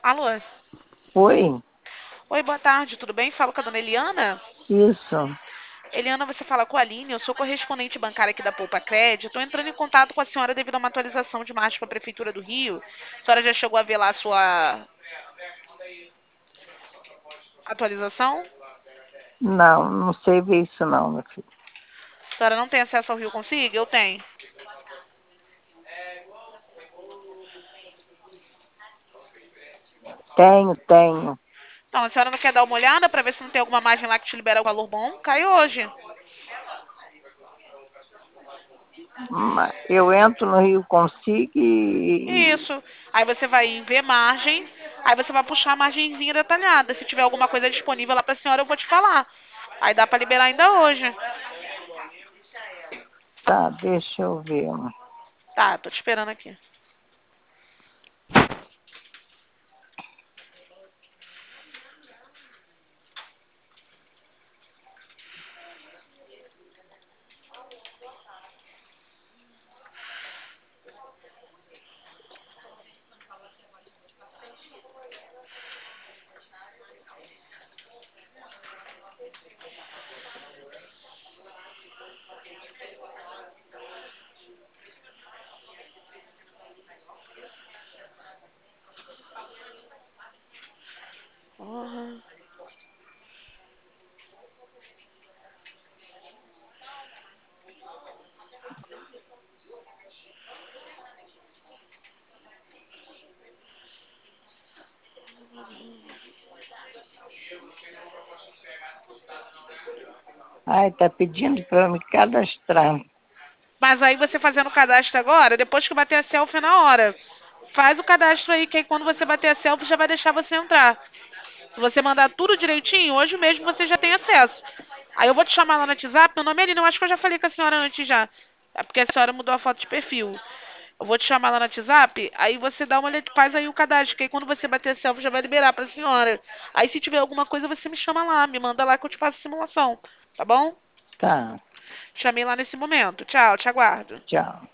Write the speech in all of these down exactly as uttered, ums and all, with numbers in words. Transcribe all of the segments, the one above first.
Alô? Oi, Oi, boa tarde, tudo bem? Falo com a dona Eliana. isso. Eliana, você fala com a Aline, eu sou correspondente bancária aqui da Poupa Crédito. Estou entrando em contato com a senhora devido a uma atualização de março para a Prefeitura do Rio. A senhora já chegou a ver lá a sua atualização? Não, não sei ver isso não, meu filho. A senhora não tem acesso ao Rio Consigo? Eu tenho. Tenho, tenho. Então, a senhora não quer dar uma olhada para ver se não tem alguma margem lá que te libera o valor bom? Cai hoje. Ma- Eu entro no Rio Consigo e... Isso. Aí você vai em ver margem, aí você vai puxar a margenzinha detalhada. Se tiver alguma coisa disponível lá para a senhora, eu vou te falar. Aí dá para liberar ainda hoje. Tá, deixa eu ver. Tá, tô te esperando aqui. Porra. Ai, tá pedindo para me cadastrar. Mas aí você fazendo o cadastro agora, depois que bater a selfie é na hora. Faz o cadastro aí, que aí quando você bater a selfie já vai deixar você entrar. Se você mandar tudo direitinho, hoje mesmo você já tem acesso. Aí eu vou te chamar lá no WhatsApp, meu nome é Aline, eu acho que eu já falei com a senhora antes já. É porque a senhora mudou a foto de perfil. Eu vou te chamar lá no WhatsApp, aí você dá uma olhada, faz aí o cadastro, que aí quando você bater a selfie já vai liberar pra senhora. Aí se tiver alguma coisa, você me chama lá, me manda lá que eu te faço a simulação. Tá bom? Tá, Chamei lá nesse momento. Tchau, te aguardo. tchau.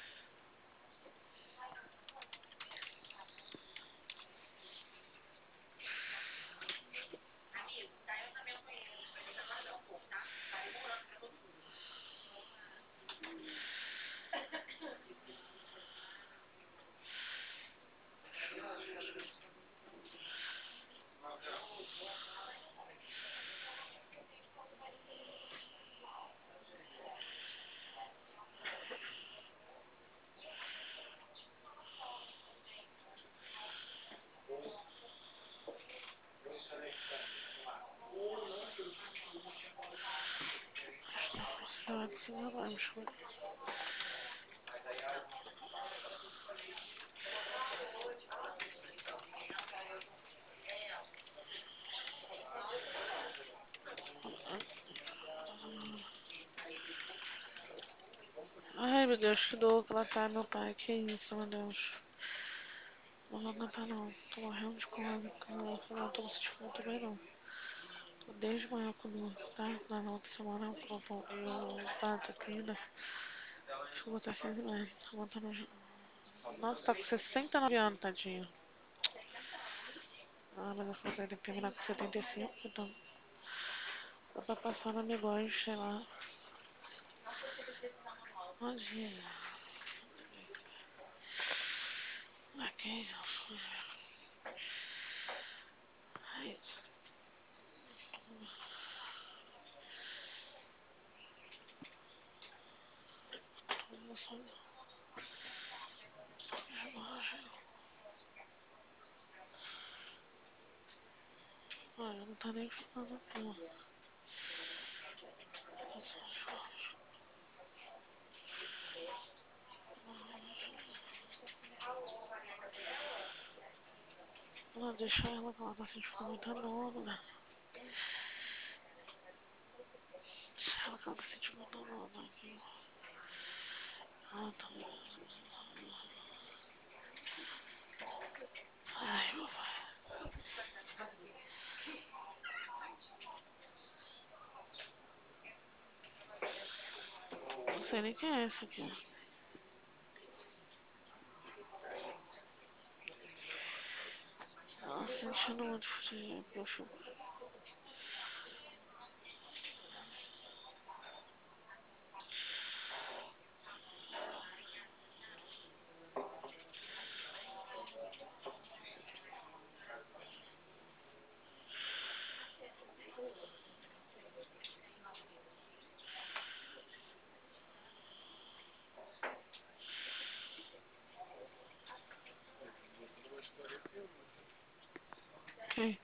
Ai, meu Deus, que dor que ela tá, meu pai. Que isso, meu Deus. Não vou aguentar, não. Tô morrendo de cólica. Não, não tô me sentindo muito bem, não. Tô desde manhã com dor, tá? Na outra semana eu, eu, eu, eu bato aqui, né? Deixa eu botar aqui, né? Tô botando... Nossa, tá com sessenta e nove anos, tadinho. Ah, mas eu falei pra ele terminar com setenta e cinco, então... Dá pra passar na amigões, sei lá. Tadinho. Aqui, ai, tô com sono. Olha, não tá nem ficando, não. Não, deixa ela que ela tá sentindo muita dor, né? Deixa ela que ela tá sentindo muita dor, né? Ela tá... Ai, meu pai. Não sei nem quem é esse aqui. Que,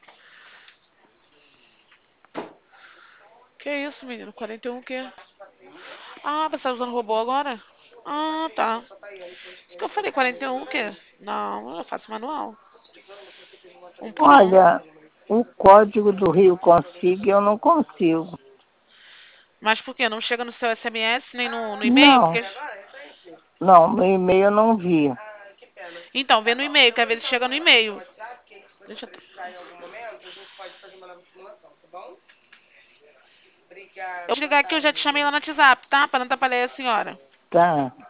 que isso, menino? quarenta e um o quê? Ah, você tá usando robô agora? Ah, tá. Isso que eu falei, quarenta e um o quê? Não, eu faço manual. Um por um. Olha, o código do Rio Consigo eu não consigo. Mas por quê? Não chega no seu S M S nem no, no e-mail? Não, Porque... não, no e-mail eu não vi. Então, vê no e-mail, que às vezes chega no e-mail. Deixa eu... Eu vou ligar aqui, eu já te chamei lá no WhatsApp, tá? Pra não atrapalhar a senhora. Tá.